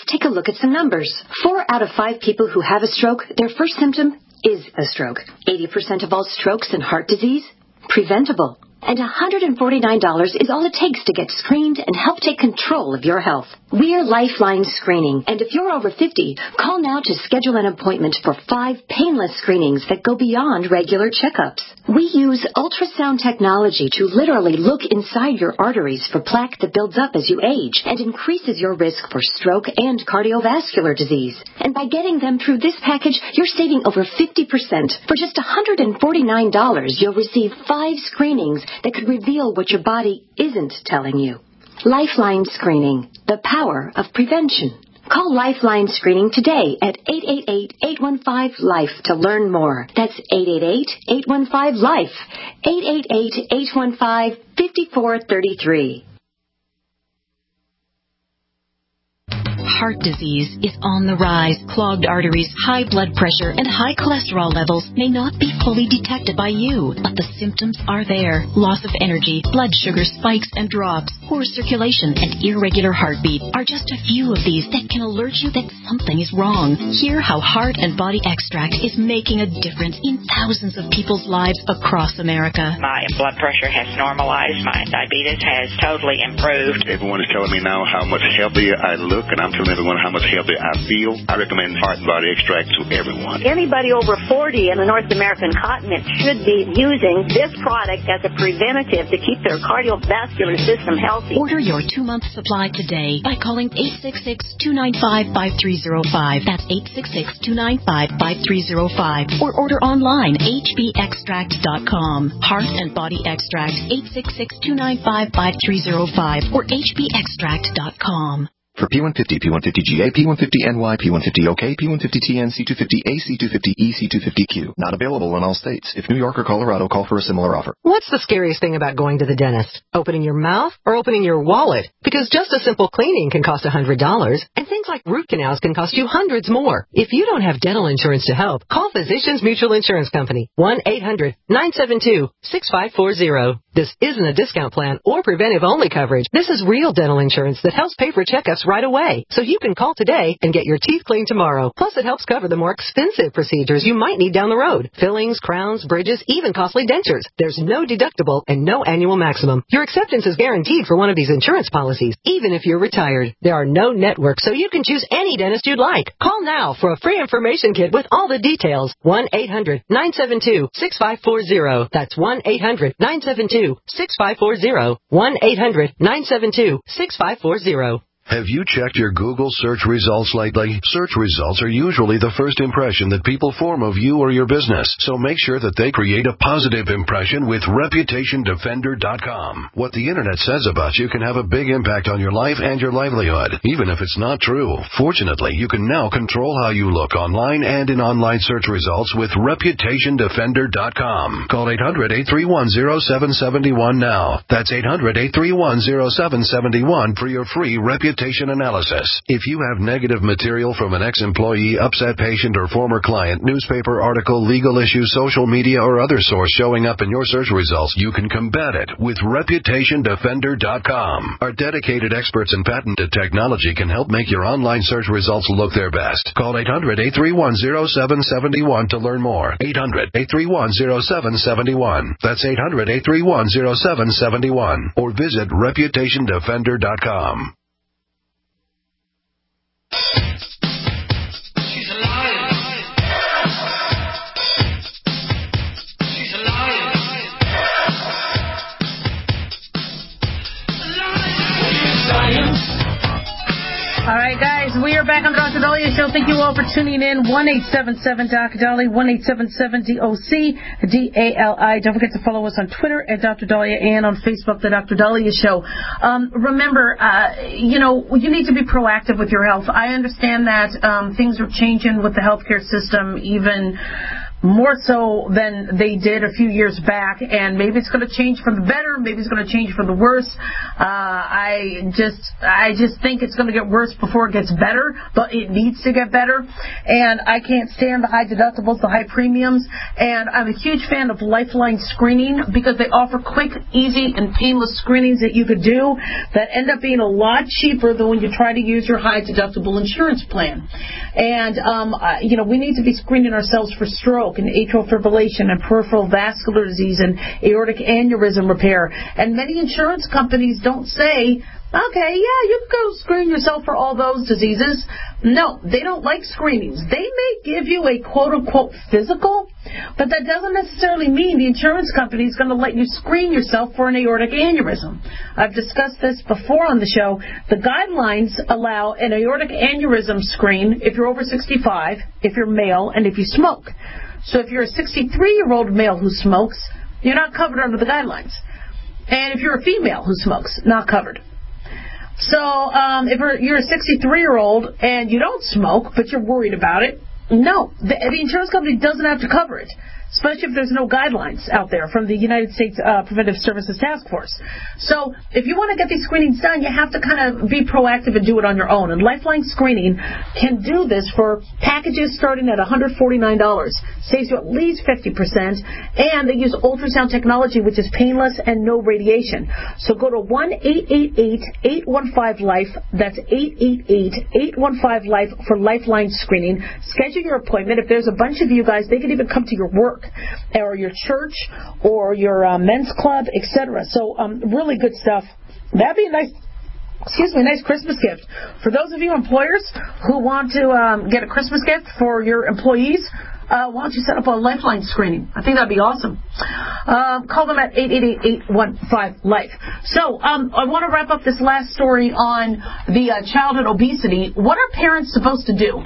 take a look at some numbers. Four out of five people who have a stroke, their first symptom is a stroke. eighty percent of all strokes and heart disease, preventable. And one hundred forty-nine dollars is all it takes to get screened and help take control of your health. We're Lifeline Screening, and if you're over fifty, call now to schedule an appointment for five painless screenings that go beyond regular checkups. We use ultrasound technology to literally look inside your arteries for plaque that builds up as you age and increases your risk for stroke and cardiovascular disease. And by getting them through this package, you're saving over fifty percent. For just one hundred forty-nine dollars, you'll receive five screenings that could reveal what your body isn't telling you. Lifeline Screening, the power of prevention. Call Lifeline Screening today at eight eight eight, eight one five, LIFE to learn more. That's eight eight eight, eight one five, LIFE. eight eight eight, eight one five, five four three three. Heart disease is on the rise. Clogged arteries, high blood pressure, and high cholesterol levels may not be fully detected by you, but the symptoms are there. Loss of energy, blood sugar spikes and drops, poor circulation, and irregular heartbeat are just a few of these that can alert you that something is wrong. Hear how Heart and Body Extract is making a difference in thousands of people's lives across America. My blood pressure has normalized. My diabetes has totally improved. Everyone is telling me now how much healthier I look, and I'm telling everyone how much healthier I feel. I recommend Heart and Body Extract to everyone. Anybody over forty in the North American continent should be using this product as a preventative to keep their cardiovascular system healthy. Order your two-month supply today by calling eight six six, two nine five, five three zero five. That's eight six six, two nine five, five three zero five. Or order online, h b extract dot com. Heart and Body Extract, eight six six, two nine five, five three zero five or h b extract dot com. For P one fifty, P one fifty G A, P one fifty N Y, P one fifty O K, P one fifty T N, C two fifty A, C two fifty E, C two fifty Q. Not available in all states. If New York or Colorado, call for a similar offer. What's the scariest thing about going to the dentist? Opening your mouth or opening your wallet? Because just a simple cleaning can cost one hundred dollars, and things like root canals can cost you hundreds more. If you don't have dental insurance to help, call Physicians Mutual Insurance Company, one eight hundred, nine seven two, six five four zero. This isn't a discount plan or preventive-only coverage. This is real dental insurance that helps pay for checkups right away. So you can call today and get your teeth cleaned tomorrow. Plus, it helps cover the more expensive procedures you might need down the road. Fillings, crowns, bridges, even costly dentures. There's no deductible and no annual maximum. Your acceptance is guaranteed for one of these insurance policies, even if you're retired. There are no networks, so you can choose any dentist you'd like. Call now for a free information kit with all the details. one eight hundred, nine seven two, six five four zero. That's one eight hundred, nine seven two, six five four zero. one eight hundred, nine seven two, six five four zero. Have you checked your Google search results lately? Search results are usually the first impression that people form of you or your business, so make sure that they create a positive impression with reputation defender dot com. What the internet says about you can have a big impact on your life and your livelihood, even if it's not true. Fortunately, you can now control how you look online and in online search results with reputation defender dot com. Call eight hundred, eight three one, zero seven seven one now. That's eight hundred, eight three one, zero seven seven one for your free reputation analysis. If you have negative material from an ex-employee, upset patient, or former client, newspaper article, legal issue, social media, or other source showing up in your search results, you can combat it with reputation defender dot com. Our dedicated experts in patented technology can help make your online search results look their best. Call eight hundred, eight three one, zero seven seven one to learn more. eight hundred, eight three one, zero seven seven one. That's eight hundred, eight three one, zero seven seven one. Or visit reputation defender dot com. She's a liar. She's a liar. Science. All right, guys, we are back on the Doctor Dahlia Show. Thank you all for tuning in. one eight seven seven Doc Dolly, one eight seven seven D O C D A L I. Don't forget to follow us on Twitter at Doctor Dahlia and on Facebook, The Doctor Dahlia Show. Um, remember, uh, you know, you need to be proactive with your health. I understand that um, things are changing with the healthcare system, even more so than they did a few years back, and maybe it's going to change for the better, maybe it's going to change for the worse. Uh, I just I just think it's going to get worse before it gets better, but it needs to get better, and I can't stand the high deductibles, the high premiums, and I'm a huge fan of Lifeline screening because they offer quick, easy, and painless screenings that you could do that end up being a lot cheaper than when you try to use your high deductible insurance plan. And, um, uh, you know, we need to be screening ourselves for stroke and atrial fibrillation and peripheral vascular disease and aortic aneurysm repair. And many insurance companies don't say, okay, yeah, you can go screen yourself for all those diseases. No, they don't like screenings. They may give you a quote-unquote physical, but that doesn't necessarily mean the insurance company is going to let you screen yourself for an aortic aneurysm. I've discussed this before on the show. The guidelines allow an aortic aneurysm screen if you're over sixty-five, if you're male, and if you smoke. So if you're a sixty-three-year-old male who smokes, you're not covered under the guidelines. And if you're a female who smokes, not covered. So um, if you're a sixty-three-year-old and you don't smoke, but you're worried about it, no, the, the insurance company doesn't have to cover it, especially if there's no guidelines out there from the United States uh, Preventive Services Task Force. So if you want to get these screenings done, you have to kind of be proactive and do it on your own. And Lifeline Screening can do this for packages starting at one hundred forty-nine dollars. Saves you at least fifty percent. And they use ultrasound technology, which is painless and no radiation. So go to one eight eight eight, eight one five, LIFE. That's eight eight eight, eight one five, LIFE for Lifeline Screening. Schedule your appointment. If there's a bunch of you guys, they can even come to your work or your church or your uh, men's club, et cetera. So um, really good stuff. That'd be a nice, excuse me, a nice Christmas gift. For those of you employers who want to um, get a Christmas gift for your employees, uh, why don't you set up a Lifeline screening? I think that'd be awesome. Um, call them at eight eight eight, eight one five, LIFE. So um, I want to wrap up this last story on the uh, childhood obesity. What are parents supposed to do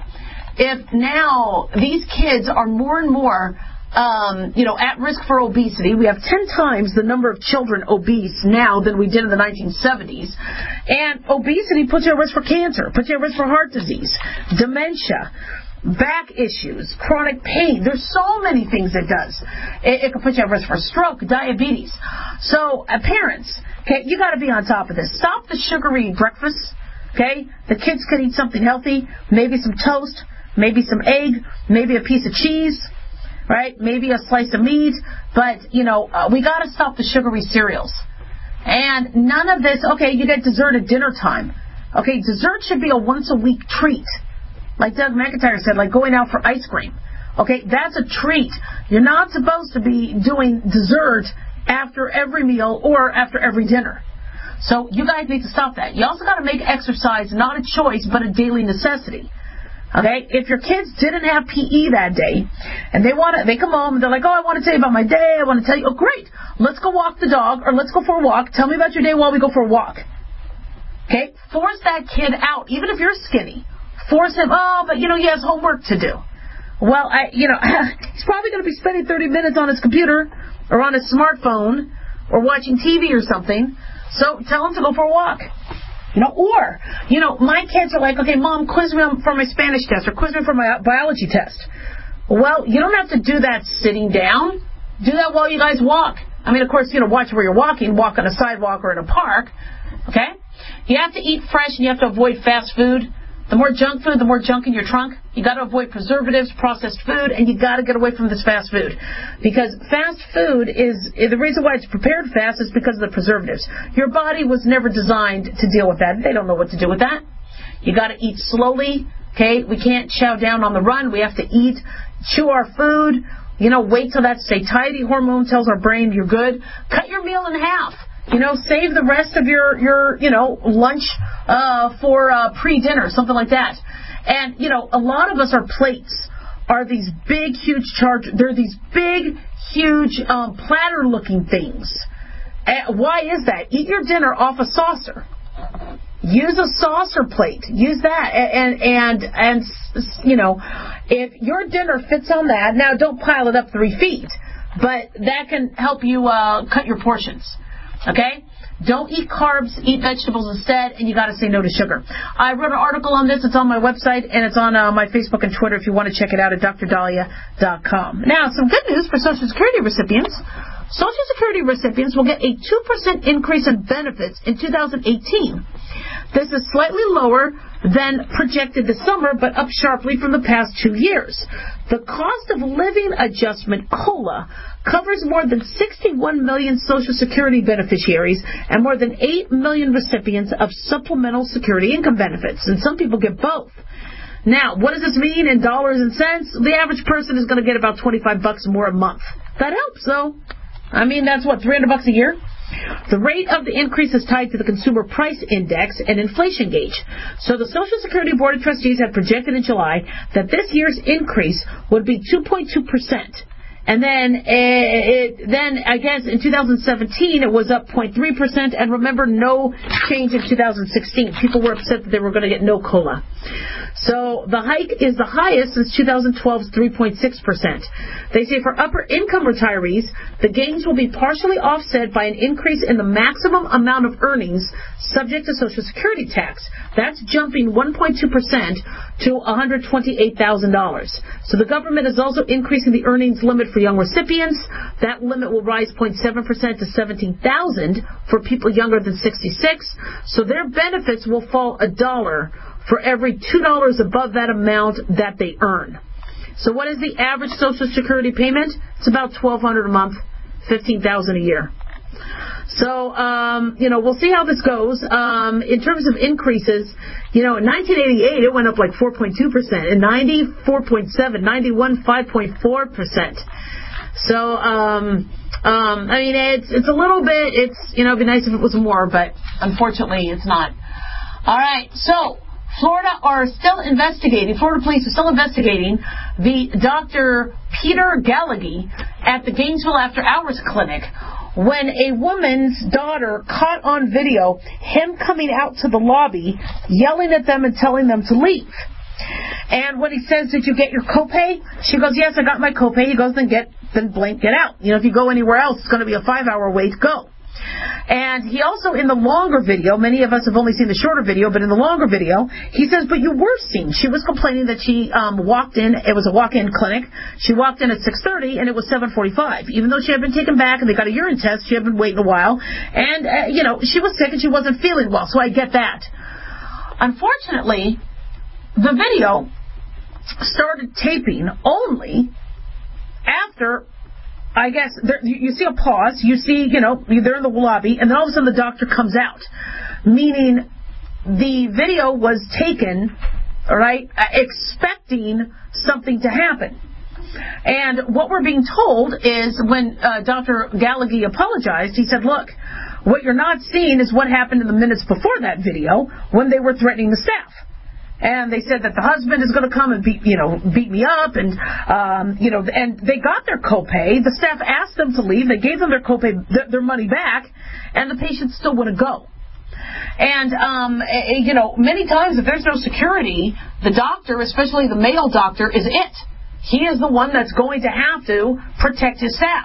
if now these kids are more and more Um, you know, at risk for obesity? We have ten times the number of children obese now than we did in the nineteen seventies. And obesity puts you at risk for cancer, puts you at risk for heart disease, dementia, back issues, chronic pain. There's so many things it does. It, it can put you at risk for stroke, diabetes. So, uh, parents, okay, you got to be on top of this. Stop the sugary breakfast, okay? The kids could eat something healthy, maybe some toast, maybe some egg, maybe a piece of cheese, right? Maybe a slice of meat, but, you know, uh, we got to stop the sugary cereals. And none of this, okay, you get dessert at dinner time. Okay, dessert should be a once-a-week treat. Like Doug McIntyre said, like going out for ice cream. Okay, that's a treat. You're not supposed to be doing dessert after every meal or after every dinner. So you guys need to stop that. You also got to make exercise not a choice, but a daily necessity. Okay, if your kids didn't have P E that day, and they want to, they come home and they're like, oh, I want to tell you about my day. I want to tell you, oh, great. Let's go walk the dog, or let's go for a walk. Tell me about your day while we go for a walk. Okay, force that kid out, even if you're skinny. Force him. Oh, but you know he has homework to do. Well, I, you know, he's probably going to be spending thirty minutes on his computer or on his smartphone or watching T V or something. So tell him to go for a walk. You know, or, you know, my kids are like, okay, Mom, quiz me for my Spanish test or quiz me for my biology test. Well, you don't have to do that sitting down. Do that while you guys walk. I mean, of course, you know, watch where you're walking. Walk on a sidewalk or in a park. Okay? You have to eat fresh and you have to avoid fast food. The more junk food, the more junk in your trunk. You got to avoid preservatives, processed food, and you got to get away from this fast food. Because fast food is, the reason why it's prepared fast is because of the preservatives. Your body was never designed to deal with that. They don't know what to do with that. You got to eat slowly, okay? We can't chow down on the run. We have to eat, chew our food, you know, wait till that satiety hormone tells our brain you're good. Cut your meal in half. You know, save the rest of your, your you know, lunch uh, for uh, pre-dinner, something like that. And, you know, a lot of us, our plates are these big, huge charge. They're these big, huge um, platter-looking things. And why is that? Eat your dinner off a saucer. Use a saucer plate. Use that. And, and, and, you know, if your dinner fits on that, now don't pile it up three feet, but that can help you uh, cut your portions. Okay? Don't eat carbs, eat vegetables instead, and you got to say no to sugar. I wrote an article on this. It's on my website, and it's on uh, my Facebook and Twitter if you want to check it out at d r dahlia dot com. Now, some good news for Social Security recipients. Social Security recipients will get a two percent increase in benefits in two thousand eighteen. This is slightly lower than projected this summer, but up sharply from the past two years. The cost of living adjustment, COLA, covers more than sixty-one million Social Security beneficiaries and more than eight million recipients of supplemental security income benefits. And some people get both. Now, what does this mean in dollars and cents? The average person is going to get about twenty-five bucks more a month. That helps, though. I mean, that's what, three hundred bucks a year? The rate of the increase is tied to the Consumer Price Index and inflation gauge. So the Social Security Board of Trustees had projected in July that this year's increase would be two point two percent. And then, it, then I guess in two thousand seventeen it was up zero point three percent. And remember, no change in two thousand sixteen. People were upset that they were going to get no COLA. So the hike is the highest since two thousand twelve's three point six percent. They say for upper income retirees, the gains will be partially offset by an increase in the maximum amount of earnings subject to Social Security tax. That's jumping one point two percent to one hundred twenty-eight thousand dollars. So the government is also increasing the earnings limit for young recipients. That limit will rise zero point seven percent to seventeen thousand dollars for people younger than sixty-six. So their benefits will fall a dollar for every two dollars above that amount that they earn. So what is the average Social Security payment? It's about twelve hundred dollars a month, fifteen thousand dollars a year. So, um, you know, we'll see how this goes. Um, in terms of increases, you know, in nineteen eighty-eight, it went up like four point two percent. In ninety, four point seven. ninety-one, five point four percent. So, um, um, I mean, it's, it's a little bit, it's, you know, it'd be nice if it was more, but unfortunately it's not. All right, so Florida are still investigating, Florida police are still investigating the Doctor Peter Gallagher at the Gainesville After Hours Clinic when a woman's daughter caught on video him coming out to the lobby, yelling at them and telling them to leave. And when he says, did you get your copay? She goes, yes, I got my copay. He goes, then get, then blank, get out. You know, if you go anywhere else, it's going to be a five-hour wait, go. And he also, in the longer video, many of us have only seen the shorter video, but in the longer video, he says, but you were seen. She was complaining that she um, walked in, it was a walk-in clinic, she walked in at six thirty and it was seven forty-five. Even though she had been taken back and they got a urine test, she had been waiting a while, and, uh, you know, she was sick and she wasn't feeling well, so I get that. Unfortunately, the video started taping only after, I guess, there, you see a pause, you see, you know, they're in the lobby, and then all of a sudden the doctor comes out. Meaning the video was taken, all right, expecting something to happen. And what we're being told is when uh, Doctor Gallagher apologized, he said, look, what you're not seeing is what happened in the minutes before that video when they were threatening the staff. And they said that the husband is going to come and beat, you know, beat me up, and um, you know, and they got their copay. The staff asked them to leave. They gave them their copay, th- their money back, and the patient still wouldn't go. And um, you know, many times if there's no security, the doctor, especially the male doctor, is it. He is the one that's going to have to protect his staff.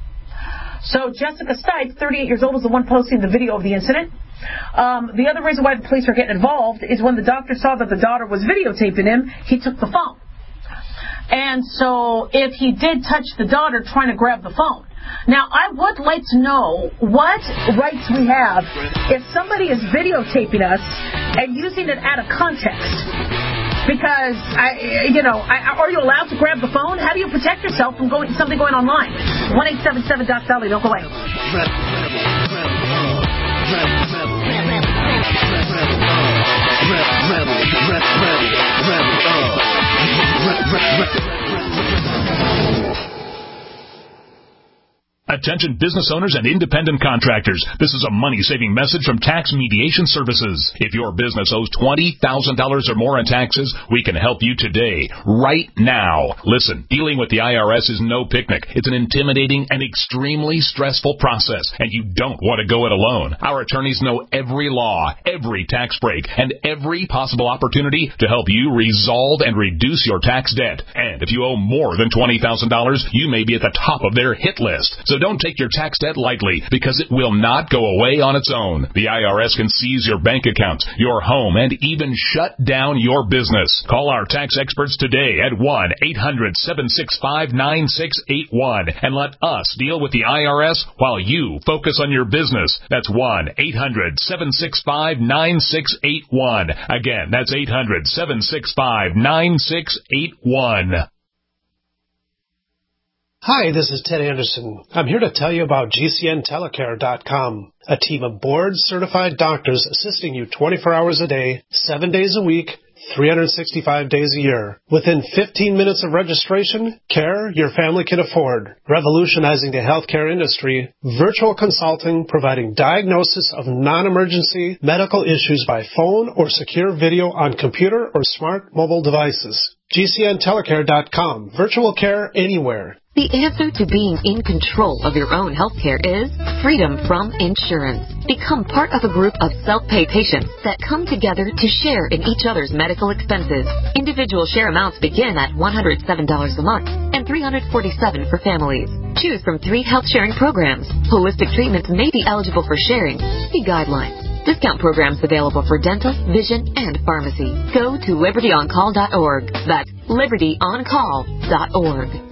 So Jessica Stipe, thirty-eight years old, is the one posting the video of the incident. Um, the other reason why the police are getting involved is when the doctor saw that the daughter was videotaping him, he took the phone. And so if he did touch the daughter trying to grab the phone. Now, I would like to know what rights we have if somebody is videotaping us and using it out of context. Because, I, you know, I, are you allowed to grab the phone? How do you protect yourself from going something going online? one eight seven seven Doc Dolly, don't go away. Attention business owners and independent contractors. This is a money-saving message from Tax Mediation Services. If your business owes twenty thousand dollars or more in taxes, we can help you today, right now. Listen, dealing with the I R S is no picnic. It's an intimidating and extremely stressful process, and you don't want to go it alone. Our attorneys know every law, every tax break, and every possible opportunity to help you resolve and reduce your tax debt. And if you owe more than twenty thousand dollars, you may be at the top of their hit list. So Don't take your tax debt lightly, because it will not go away on its own. The I R S can seize your bank accounts, your home, and even shut down your business. Call our tax experts today at one eight hundred seven six five nine six eight one and let us deal with the I R S while you focus on your business. That's one eight hundred seven six five nine six eight one. Again, that's eight hundred seven six five nine six eight one. Hi, this is Ted Anderson. I'm here to tell you about G C N telecare dot com, a team of board-certified doctors assisting you twenty-four hours a day, seven days a week, three hundred sixty-five days a year. Within fifteen minutes of registration, care your family can afford. Revolutionizing the healthcare industry, virtual consulting providing diagnosis of non-emergency medical issues by phone or secure video on computer or smart mobile devices. G C N telecare dot com. Virtual care anywhere. The answer to being in control of your own healthcare is freedom from insurance. Become part of a group of self-pay patients that come together to share in each other's medical expenses. Individual share amounts begin at one hundred seven dollars a month and three hundred forty-seven dollars for families. Choose from three health sharing programs. Holistic treatments may be eligible for sharing. See guidelines. Discount programs available for dental, vision, and pharmacy. Go to liberty on call dot org. That's liberty on call dot org.